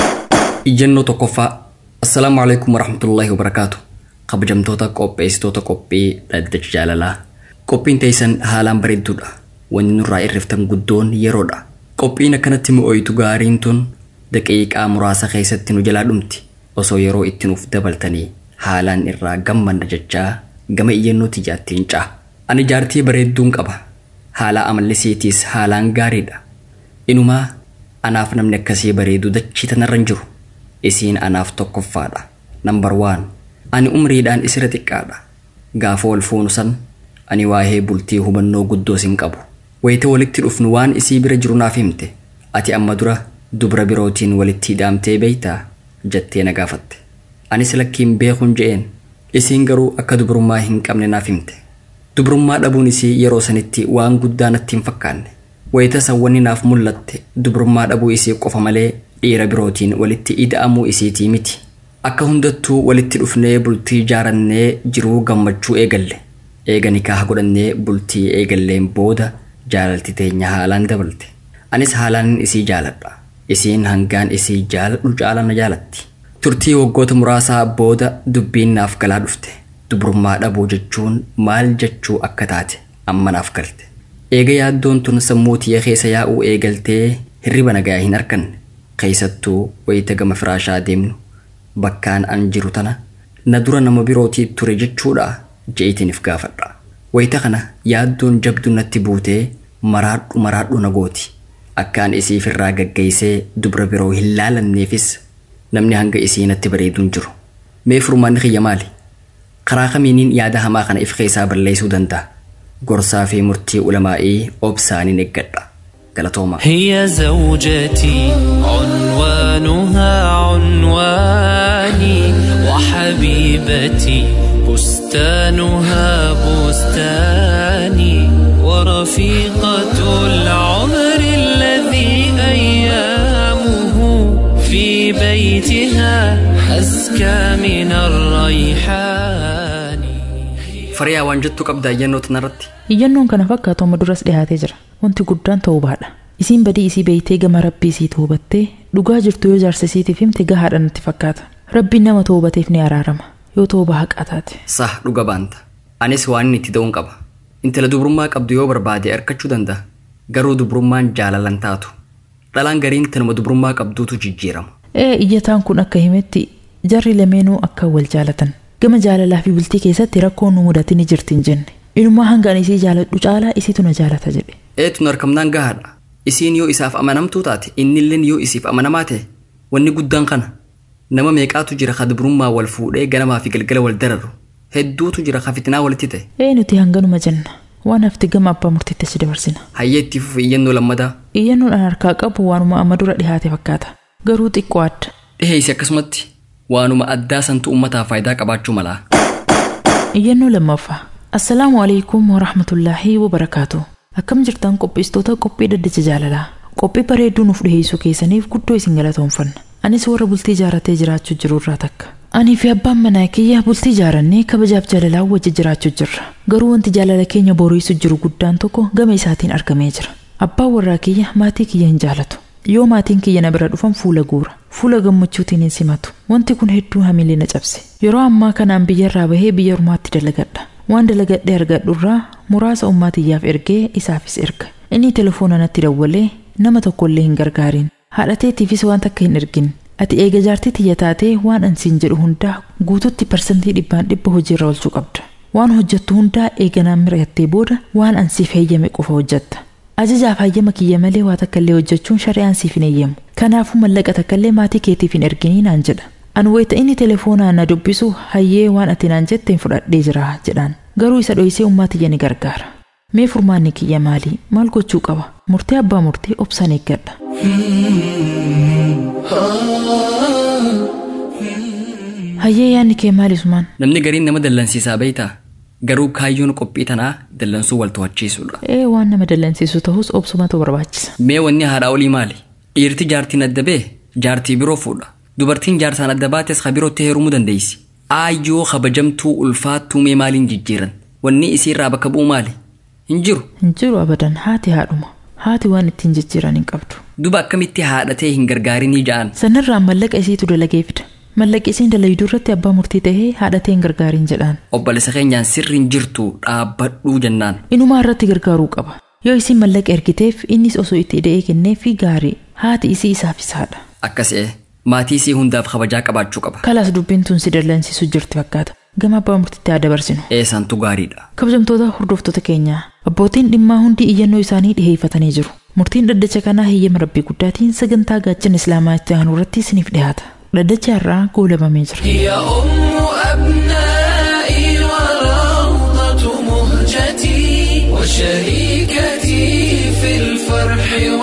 Iyyannoo tokkoffaa. Assalaamu alaikum warahmatullaahi wabarakaatu. Kabajamtoota qopheessitoota qophii dhaddacha jaalalaa. Qophiin teessan haalaan bareedduudha. Wanni nurraa irriftan guddoon yeroodha. Qophiin akkanatti mi'ooytu gaariin tun daqiiqaa muraasa keessatti nu jalaa dhumti. Osoo yeroo itti nuuf dabaltanii haalaan irraa gammanna jechaa gama iyyannoo tiyyaattiin caa. Ani jaartii bareedduun qaba. Haala amallisiitiis haalaan gaariidha. Inumaa anaaf namni akkasii bareedu dachii tanarra hin jiru. Isiin anaaf tokkoffaadha. Nambar waan. Ani umriidhaan isira xiqqaadha. Gaafa wal fuunu san ani waa'ee bultii hubannoo guddoo sin qabu. Wayita walitti dhufnu waan isii bira jiru naaf himte. Ati amma dura dubra birootiin walitti hidhaamtee beeytaa jettee na gaafatte. Anis lakkiin beekuun je'een. Isiin garuu akka dubrummaa hin qabne naaf himte. Dubrummaa dhabuun isii yeroo sanitti waan guddaa natti hin fakkaanne. Wayita sawwanni naaf mul'atte dubrummaa dhabuu isii qofa malee dhiira birootiin walitti ida'amuu isiitii miti. Akka hundattuu walitti dhufnee bultii jaarannee jiruu gammachuu eegalle. Eega nikaaha godhannee bultii eegalleen booda jaalalti teenya haalaan dabalte. Anis haalaan isii jaaladha. Isiin hangaan isii jaaladhu caalaa na jaalatti. Turtii waggoota muraasaa booda dubbiin naaf galaa dhufte. Dubrummaa dhabuu jechuun maal jechuu akka taate amma naaf galte. Eega yaaddoon tun sammuu tiyya keessa yaa'uu eegaltee hirriba nagaa hin arganne. Keessattuu wayita gama firaashaa deemnu bakkaan an jiru tana na dura nama birootii ture jechuudha je'itiniif gaafadha. Wayita kana yaaddoon jabdu natti buutee maraadhu maraadhu na gooti. Akkaan isiif irraa gaggeessee dubra biroo hin laalanneefis namni hanga isii natti bareeduun jiru. Mee furmaanni kiyya maali? Karaa kamiiniin yaada hamaa kana if keessaa balleessuu danda'a? Gorsaa fi murtii ulamaa'ii obsaaniin eeggadha. Galatooma. هي زوجتي عنوانها عنواني وحبيبتي بستانها بستاني ورفيقة العمر الذي أيامه في بيتها أزكى من الريحان. Fariyaa waan jettu qabdaa iyyannoo tanarratti. Iyyannoon kana fakkaatu amma duras dhiyaatee jira. Wanti guddaan ta'uu baadha. Isiin badii isii beeytee gama rabbii isii hubattee dhugaa jirtu yoo jaarsa isiitiif himte gahaadha natti fakkaata. Rabbiin nama toobateef ni araarama yoo tooba haqaa taate. Sah dhuga baanta. Anis waan inni itti da'uun qaba. Intala dubrummaa qabdu yoo barbaade argachuu danda'a. Garuu dubrummaan jaalalan taatu. Dhalaan gariin tanuma dubrummaa qabduutu jijjiirama. Ee iyyataan kun akka himetti jarri lameenuu akka wal jaalatan. Gama jaalalaa fi bultii keessatti rakkoon nu mudate ni jirti hin jenne. Inumaa hanga ani isii jaaladhu caalaa isiitu na jaalata jedhe. Eetu narkamnaan gahaadha. Isiin yoo isaaf amanamtuu taate innilleen yoo isiif amanamaa ta'e wanni guddaan kana. Nama meeqaatu jira ka dubrummaa wal fuudhee ganamaa fi galgala wal dararu. Hedduutu jira ka fitinaa walitti ta'e. Ee nuti hanganuma jenna. Waan hafti gama abbaa murtiitti achi dabarsina. Hayyee itti fufi iyyannoo lammadaa. Iyyannoon an harkaa qabu waanuma amma dura dhihaate fakkaata. Garuu xiqqoo adda. Dhiheessi akkasumatti waanuma addaa santu uummataa faayidaa qabaachuu mala. Iyyannoo lammaffaa. Assalaamu alaikum warahmatullaahi wabarakaatu. Akkam jirtan qopheessitoota qophii dhaddacha jaalalaa. Qophii bareedduu nuuf dhiheessuu keessaniif guddoo isin galatoomfanna. Anis warra bultii jaaratee jiraachuu jiru irraa takka. Ani fi abbaan manaa kiyya bultii jaarannee kabajaaf jaalalaa wajji jiraachuu jirra. Garuu wanti jaalala keenya booriisu jiru guddaan tokko gama isaatiin argamee jira. Abbaan warraa kiyya maatii kiyya hin jaalatu. Yoo maatiin kiyya na bira dhufan fuula guura. Fuula gammachuutiin hin simatu. Wanti kun hedduu hamilee na cabse. Yeroo ammaa kanaan biyyarraa bahee biyya ormaatti dalagadha. Waan dalagadhee argadhurraa muraasa ummaatiyyaaf ergee isaafis erga. Inni telefoona natti dawwalee nama tokkollee hin gargaarin. Haadhateetiifis waan takka hin ergin. Ati eega jaartii tiyya taatee waan ansiin jedhu hundaa guututti parsantii dhibbaan dhibba hojiirra oolchuu qabda. Waan hojjettu hundaa eeganaan mirattee booda waan ansiif heeyyame qofa hojjetta. Ajajaaf hayyama kiyya malee waa takka illee hojjechuun shari'aan siif hin eeyyamu. Kanaafuu mallaqa takka illee maatii keetiif hin erginii naan jedha. Ani wayita inni telefoonaan na dubbisu hayyee waan ati naan jetteen fudhadhee jira jedhaan. Garuu isa dho'isee ummaatiyya ni gargaara. Mee furmaanni kiyya maali? Maal gochuu qaba? Murtee abbaa murtee obsaan eeggadha. Hayyee yaanni kee maali Usmaan? Namni gariin nama dallansiisaa beeytaa? Garuu kaayyoon qophii tanaa dallansuu wal to'achiisuudha. Ee waan nama dallansiisu ta'us obsumatu barbaachisa. Mee wanni haadhaa olii maali? Dhiirti jaartiin adda bee jaartii biroo fuudha. Dubartiin jaarsaan adda baates kabirootti heerumuu dandeessi. Aayyoo kabajamtuu ulfaattuu mee maaliin jijjiiran? Wanni isiirraa bakka bu'u maali? Hin jiru. Hin jiru abadan haati haadhuma. Haati waan ittiin jijjiiran hin qabdu. Duba akkamitti haadhatee hin gargaarinii ja'an? Sanarraan mallaqa isiitu dalagee fida. Mallaqi isiin dalayduu irratti abbaa murtii tahee haadhatee hin gargaarin jedhaan. Obboleessa keenyaan sirriin jirtu dhaabbadhuu jennaan. Inumaa irratti gargaaruu qaba. Yoo isiin mallaqa ergiteef innis osoo itti ida'ee kenneefii gaarii. Haati isii isaaf isaadha. Akkasee maatii isii hundaaf kabajaa qabaachuu qaba. Kalaas dubbiin tun si dallansiisu jirti fakkaata. Gama abbaa murtiitti haa dabarsinu. Eessaantu gaariidha. Kabajamtoota hordoftoota keenyaa abbootiin dhimmaa hundi iyyannoo isaanii dhiheeffatanii jiru. Murtiin dhaddacha kanaa heeyyama rabbii guddaatiin sagantaa gaachana islaamaa itti aanu irratti isiniif dhiyaata. dhaddacha irraa goolabamee jira. يا أم أبنائي وروضة مهجتي وشريكتي في الفرح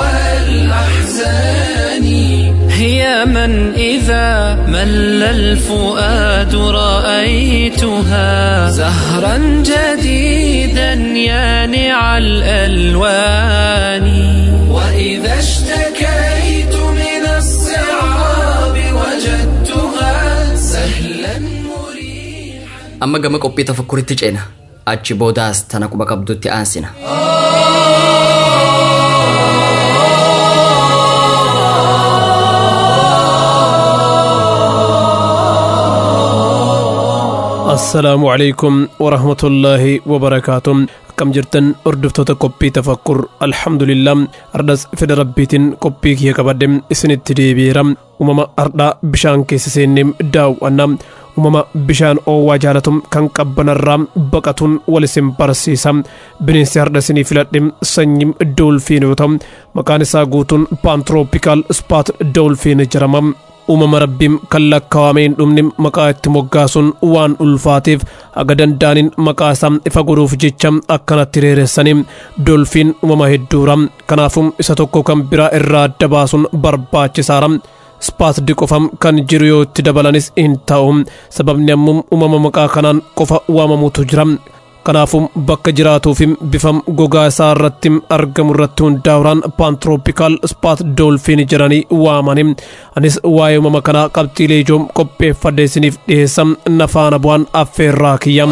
والأحزان هي من إذا مل الفؤاد رأيتها زهرا جديدا يانع الألوان وإذا اشتكيت من الصعاب وجدتها سهلا مريحا. أما قام قبي تفكري تجينا أتشي بوداس تناكو بقبضو تيانسنا. السلام عليكم ورحمة الله وبركاته. كم جرتن أردفتو تكوبي تفكر الحمد لله أردس في ربيتين كوبي كي كبدم إسن التدبيرم ومما أردا بشان كيسسينم داو أنام ومما بشان أو واجالتم كان كبنا الرام بقتون ولسم برسيسم بنين سيردسيني فلاتم سنيم دولفينوتم مكان ساقوتون بانتروبيكال سبات دولفين جرمم uumama rabbiin kan lakkaawameen dhumni maqaa itti moggaasun waan ulfaatiif aga danda'aniin maqaa isaa ifa godhuuf jecha akkanatti reeressanii dolfiin uumama hedduura kanaafuu isa tokko kan biraa irraa adda baasuun barbaachisaadha. Spaatdi qofam kan jiru yoo itti dabalanis hin ta'u sababni ammoo uumama maqaa kanaan qofa waamamutu jira. Kanaafuu bakka jiraatuufim bifam gogaa isaa irratti argamu irratti hundaa'uudhaan paantirooppikaal spaat doolfiin jedhanii waamanii anis waa'ee uumama kanaa qabxiilee ijoom qopheeffadhee isiniif dhiyeessam nafaana bu'aan affeerraa kiyyam.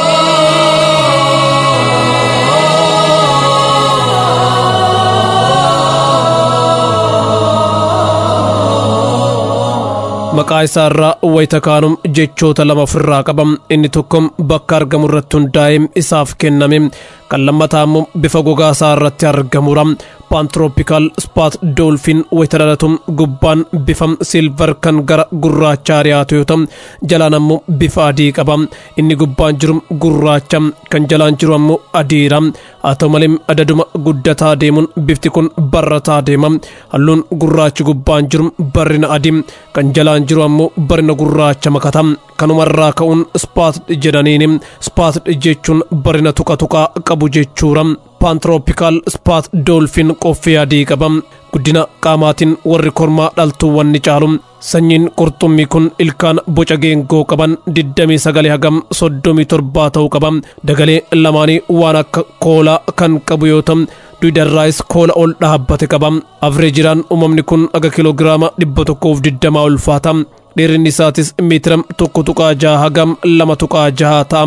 maqaa isaa irraa wayita kaanum jechoota lama ofirraa qabam inni tokkom bakka argamu irratti hundaa'ee isaaf kenname kan lammataa immoo bifa gogaa isaa irratti argamura. paantirooppikaal spaat doolfiin wayita dhalatu gubbaan bifa silvar kan gara gurraachaa dhiyaatu yoo ta'u jalaan ammoo bifa adii qaba. inni gubbaan jiru gurraacha kan jalaan jiru ammoo adiidha. haa ta'u malee adaduma guddataa deemuun bifti kun barrataa deema. halluun gurraachi gubbaan jiru barrina adii kan jalaan jiru ammoo barrina gurraacha makata. kanumarraa ka'uun spaat jedhaniini. spaat jechuun barrina tuqa tuqaa qabu jechuudha. paantirooppikaal spaat doolfiin qoffii adii qaba. guddina qaamaatiin warri kormaa dhaltuuwwan ni caalu. sanyiin qurxummii kun ilkaan boca geengoo qaban digdamii sagal hagam soddomii torba ta'uu qaba. dagalee lamaanii waan akka koolaa kan qabu yoo ta'u duudarraayis koola ol dhaabbate qaba. avreejiraan uumamni kun aga kiloogiraama dhibba tokkoof digdamaa ulfaata. dheerinni isaatis meetira tokko tuqaa jaha hagam lama tuqaa jaha ta'a.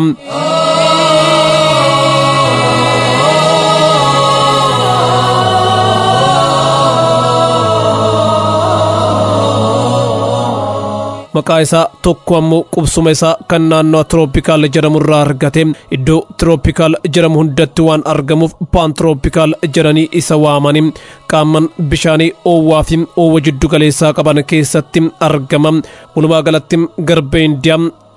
maqaa isaa tokko ammoo qubsuma isaa kan naannoo tirooppikaal jedhamu irraa argate. iddoo tirooppikaal jedhamu hundatti waan argamuuf paantirooppikaal jedhanii isa waamani. qaamman bishaanii oowwaa fi oowwa jiddu galeessaa qaban keessatti argama. walumaa galatti garba indiyaa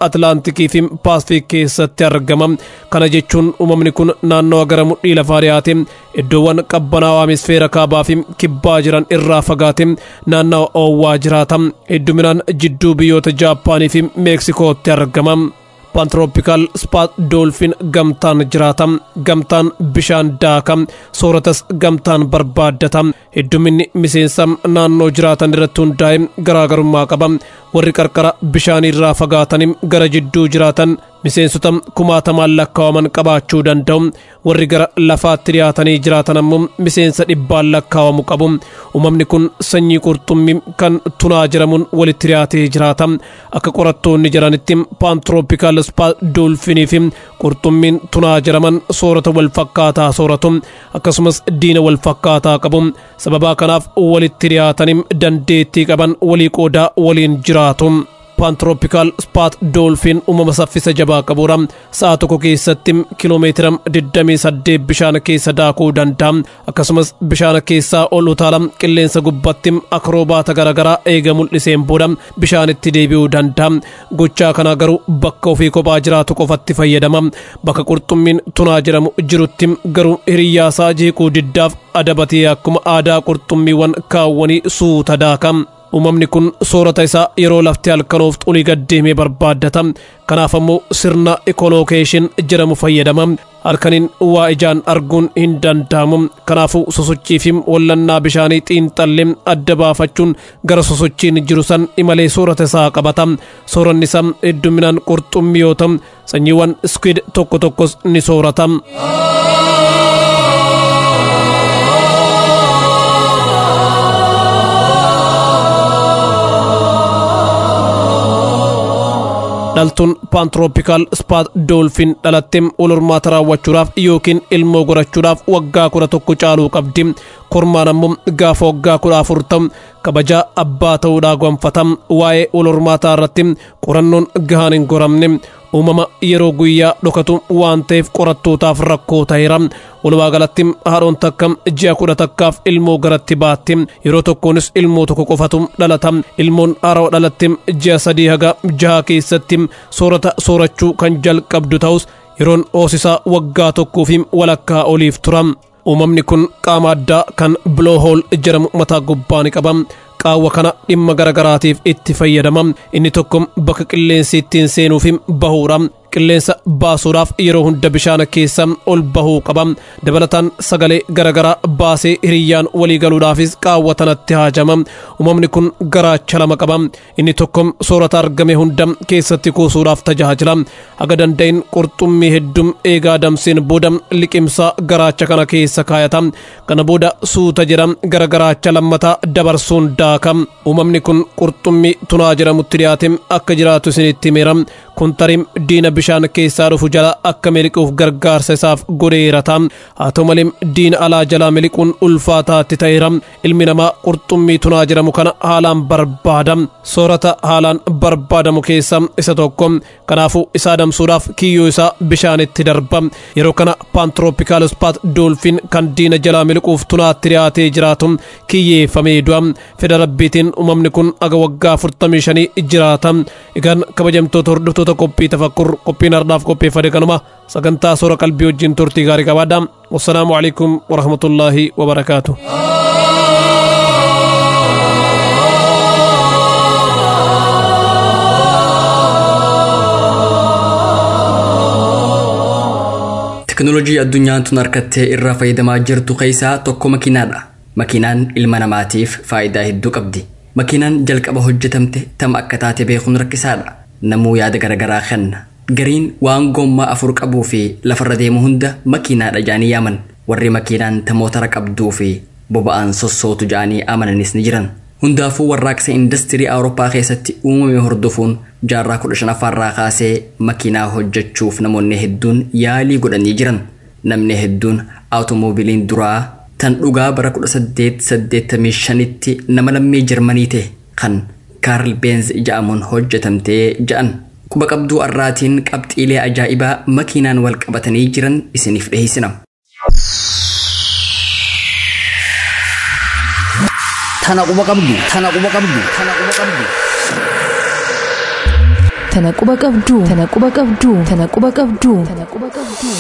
Atlaantikii fi Paasifiik keessatti argama. Kana jechuun uumamni kun naannoo gara mudhii lafaa dhiyaate iddoowwan qabbanaawaa hemisfeera kaabaa fi kibbaa jiran irraa fagaate naannoo oowwaa jiraata. Hedduminaan jidduu biyyoota Jaappaanii fi Meeksikootti argama. Pantropical Spot Dolphin gamtaan jiraata. Gamtaan bishaan daaka. Sooratas gamtaan barbaaddata. Hedduminni miseensa naannoo jiraatan irratti hundaa'e garaagarummaa qaba. Warri qarqara bishaanirraa fagaatanii gara jidduu jiraatan miseensota kumaatamaan lakkaawaman qabaachuu danda'u. Warri gara lafaatti dhiyaatanii jiraatan ammoo miseensa dhibbaan lakkaawamu qabu. Uumamni kun sanyii qurxummii kan tunaa jedhamuun walitti dhiyaatee jiraata. Akka qorattoonni jedhanitti Pantropical Spot Dolphinii fi qurxummiin tunaa jedhaman soorata wal fakkaataa sooratu. Akkasumas diina wal fakkaataa qabu. Sababa kanaaf walitti dhiyaatanii dandeettii qaban walii qoodaa waliin jiraatu. Pantropical Spot Dolphin uumama saffisa jabaa qabuudha. Sa'a tokko keessatti kiloomeetira digdamii saddeet bishaan keessa daakuu danda'a. Akkasumas bishaan keessaa ol utaala qilleensa gubbatti akroobaata garaagaraa eega mul'iseen booda bishaanitti deebi'uu danda'a. Gochaa kana garuu bakka ofii kophaa jiraatu qofatti fayyadama. Bakka qurxummiin tunaa jedhamu jirutti garuu hiriyyaasaa jeequu diddaaf adabatee akkuma aadaa qurxummiiwwan kaawwanii suuta daaka. Uumamni kun soorata isaa yeroo lafti halkanoof xulii gaddeemee barbaaddata. Kanaaf ammoo sirna ekolokeeshin jedhamu fayyadama. Halkaniin waa ijaan arguun hin danda'amu. Kanaafuu sosochii fi wallannaa bishaanii xiinxallee adda baafachuun gara sosochiin jiru san imalee soorata isaa qabata. Sooranni isaa hedduminaan qurxummii yoo ta'u sanyiiwwan squid tokko tokkos ni soorata. Dhaltuun Pantropical Spot Dolphin dhalattee wal hormaata raawwachuudhaaf yookiin ilmoo gorachuudhaaf waggaa kudha tokko caaluu qabdi. Kormaan ammoo gaafa waggaa kudha afur ta'u kabajaa abbaa ta'uudhaa gonfata. Waa'ee wal hormaataa irratti qorannoon gahaan hin goramne. Uumama yeroo guyyaa dhokatu waan ta'eef qorattootaaf rakkoo ta'eera. Walumaa galatti haadhoon takka ji'a kudha takkaaf ilmoo garatti baatti. Yeroo tokkoonis ilmoo tokko qofatu dhalata. Ilmoon haaroo dhalatte ji'a sadii haga jaha keessatti soorata soorachuu kan jalqabdu ta'us yeroon hoosisaa waggaa tokkoo fi walakkaa oliif tura. Uumamni kun qaama addaa kan blowhole jedhamu mataa gubbaa ni qaba. Qaawwa kana dhimma garagaraatiif itti fayyadama. Inni tokko bakka qilleensi ittiin seenuu fi bahuudha. Qilleensa baasuudhaaf yeroo hunda bishaan keessa ol bahuu qaba. Dabalataan sagalee garagaraa baasee hiriyyaan walii galuudhaafis qaawwa tanatti haajama. Uumamni kun garaacha lama qaba. Inni tokko soorata argame hunda keessatti kuusuudhaaf tajaajila. Haga danda'in qurxummii hedduu eegaa adamseen booda liqimsaa garaacha kana keessa kaayata. Kana booda suuta jedha gara garaacha lammataa dabarsuun daaka. Uumamni kun qurxummii tunaa jedhamutti dhiyaate akka jiraatu isinitti himeera. Kun tarim diina bishaan keessaa dhufu jala akka miliquuf gargaarsa isaaf godheerata. Haa ta'u malee diina alaa jalaa miliquun ulfaataatti ta'eera. Ilmi namaa qurxummii tunaa jedhamu kana haalaan barbaada. Soorata haalaan barbaadamu keessaa isa tokko. Kanaafuu isa adamsuudhaaf kiyyoo isaa bishaanitti darba. Yeroo kana Pantropical Spot Dolphin kan diina jalaa miliquuf tunaatti dhiyaatee jiraatu kiyyeeffamee du'a. Fedha rabbiitiin uumamni kun aga waggaa afurtamii shanii jiraata. Egaan kabajamtoota hordoftoota qophii tafakkur qophiin har'aaf qopheeffate kanuma sagantaa soora qalbii wajjin turtii gaarii qabaadha. Wassalaamu alaikum warahmatullaahi wabarakaatuh. Teknoolojii addunyaan tun harkattee irraa fayyadamaa jirtu keessaa tokko makiinaadha. Makiinaan ilma namaatiif faayidaa hedduu qabdi. Makiinaan jalqaba hojjetamte tam akka taate beekuun rakkisaadha. Namuu yaada garagaraa kenna. Gariin waan gommaa afur qabuu fi lafarra deemu hunda makiinaadha jaanii yaaman. Warri makiinaan ta motora qabduu fi boba'aan sossootu jaanii amananis ni jiran. Hundaafuu warraaqsa industirii Awurooppaa keessatti uumame hordofuun jaarraa kudha shanaffaarraa kaasee makiinaa hojjechuuf namoonni hedduun yaalii godhanii jiran. Namni hedduun awutomoobiliin duraa tan dhugaa bara kudha saddeet saddeettamii shanitti nama lammii Jarmanii ta'e kan Kaarl Benz jedhamuun hojjetamtee ja'an. Quba qabduu arraatiin qabxiilee ajaa'ibaa makiinaan wal qabatanii jiran isiniif dhiyeessina. Tana quba qabdu, tana quba qabdu, tana quba qabdu. tana quba qabdu tana quba qabdu tana quba qabdu tana quba qabdu.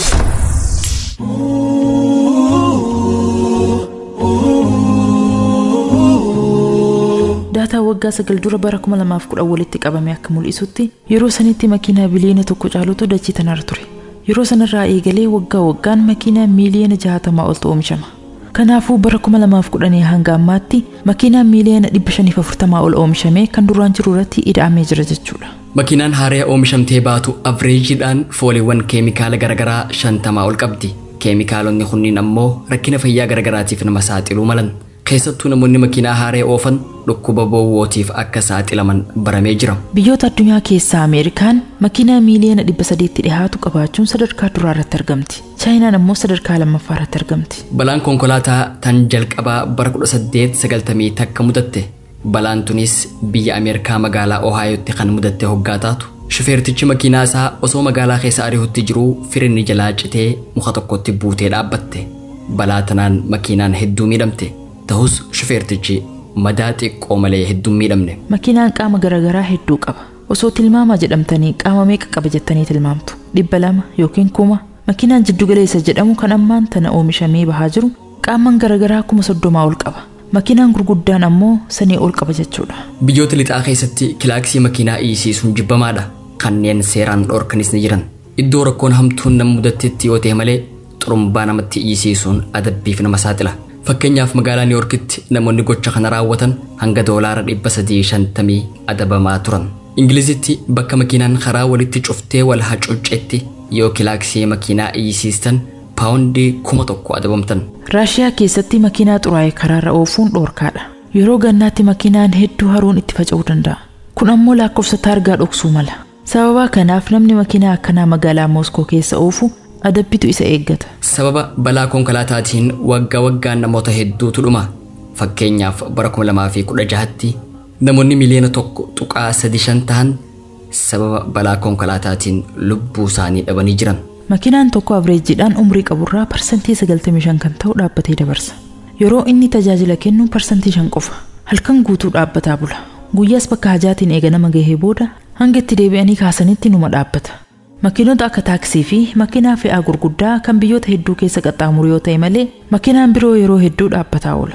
Daataa waggaa sagal dura bara kuma lamaaf kudha walitti qabame akka mul'isutti yeroo sanitti makiinaa biliyoona tokko caalutu dachii tanarra ture. Yeroo sanarraa eegalee waggaa waggaan makiinaa miiliyoona jaatamaa oltu oomishama. Kanaafuu bara kuma lamaaf kudhanii hanga ammaatti makiinaa miiliyoona dhibba shaniif afurtamaa ol oomishamee kan duraan jiru irratti ida'amee jira jechuudha. Makiinaan haaraa oomishamtee baatu avreejiidhaan fooliiwwan keemikaala garaagaraa shantamaa ol qabdi. Keemikaalonni kunniin ammoo rakkina fayyaa garaagaraatiif nama saaxiluu malan. Keessattuu namoonni makiinaa haaraa oofan dhukkuba boowwootiif akka saaxilaman baramee jira. Biyyoota addunyaa keessaa Ameerikaan makiinaa miiliyoona dhibba sadiitti dhihaatu qabaachuun sadarkaa duraa irratti argamti. Chaayinaan ammoo sadarkaa lammaffaa irratti argamti. Balaan konkolaataa tan jalqabaa bara kudha saddeet sagaltamii takka mudatte. Balaan tunis biyya Ameerikaa magaalaa Ohaayotti kan mudatte hoggaa taatu. Shufeertichi makiinaa isaa osoo magaalaa keessa ari'utti jiruu firinni jalaa citee muka tokkotti buutee dhaabbatte. Balaa tanaan makiinaan hedduu miidhamte. Ta'us shufeertichi madaa xiqqoo malee hedduu miidhamne. Makiinaan qaama garaagaraa hedduu qaba. Osoo tilmaama jedhamtanii qaama meeqa qaba jettanii tilmaamtu? Dhibba lama yookiin kuma. Makiinaan jiddu galeessa jedhamu kan ammaan tana oomishamee bahaa jiru qaaman garaagaraa kuma soddomaa ol qaba. Makiinaan gurguddaan ammoo sanii ol qaba jechuudha. Biyyoota lixaa keessatti kilaaksii makiinaa iyyisiisuun jibbamaadha. Kanneen seeraan dhorkanis ni jiran. Iddoo rakkoon hamtuun nama mudattetti yoo ta'e malee xurumbaa namatti iyyisiisuun adabbiif nama saaxila. Fakkeenyaaf magaalaa Niiworkitti namoonni gocha kana raawwatan hanga doolaara dhibba sadii shantamii adabamaa turan. Ingilizitti bakka makiinaan karaa walitti cuftee wal hacuucetti yoo kilaaksii makiinaa iyyisiistan paawundii kuma tokko adabamtan. Raashiyaa keessatti makiinaa xuraa'ee karaarra oofuun dhoorkaadha. Yeroo gannaatti makiinaan hedduu haruun itti faca'uu danda'a. Kun ammoo lakkoofsa taargaa dhoksuu mala. Sababa kanaaf namni makiinaa akkanaa magaalaa Mooskoo keessa oofu adabbitu isa eeggata. Sababa balaa konkolaataatiin waggaa waggaan namoota hedduutu dhuma. Fakkeenyaaf bara kuma lamaa fi kudha jahatti namoonni miliyoona tokko tuqaa sadi shan ta'an sababa balaa konkolaataatiin lubbuu isaanii dhabanii jiran. Makiinaan tokko avreejiidhaan umrii qaburraa parsantii sagaltamii shan kan ta'u dhaabbatee dabarsa. Yeroo inni tajaajila kennu parsantii shan qofa. Halkan guutuu dhaabbataa bula. Guyyaas bakka hajaatiin eega nama gahee booda hanga itti deebi'anii kaasanitti numa dhaabbata. Makiinota akka taaksii fi makiinaa fe'aa gurguddaa kan biyyoota hedduu keessa qaxxaamuru yoo ta'e malee makiinaan biroo yeroo hedduu dhaabbataa oola.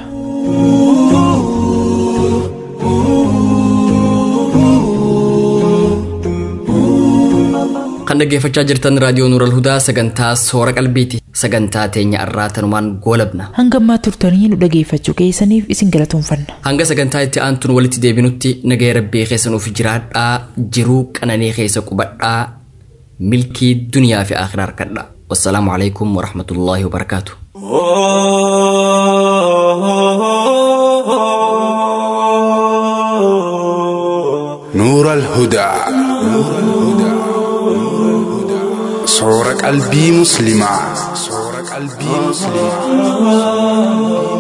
Kan dhaggeeffachaa jirtan raadiyoo Nuural Hudaa sagantaa soora qalbiiti. Sagantaa teenya irraa tanumaan goolabna. Hanga ammaa turtanii nu dhaggeeffachuu keessaniif isin galatoomfanna. Hanga sagantaa itti aantuun walitti deebinutti nagaya rabbii keessa nuuf jiraadhaa, jiruu qananii keessa qubadhaa, milkii duniyaa fi akhiraa harkadhaa. Wassalaamu alaikum wa rahmatullahi wa barakaatuh. نور الهدى صورة قلبي مسلمة صورة قلبي مسلمة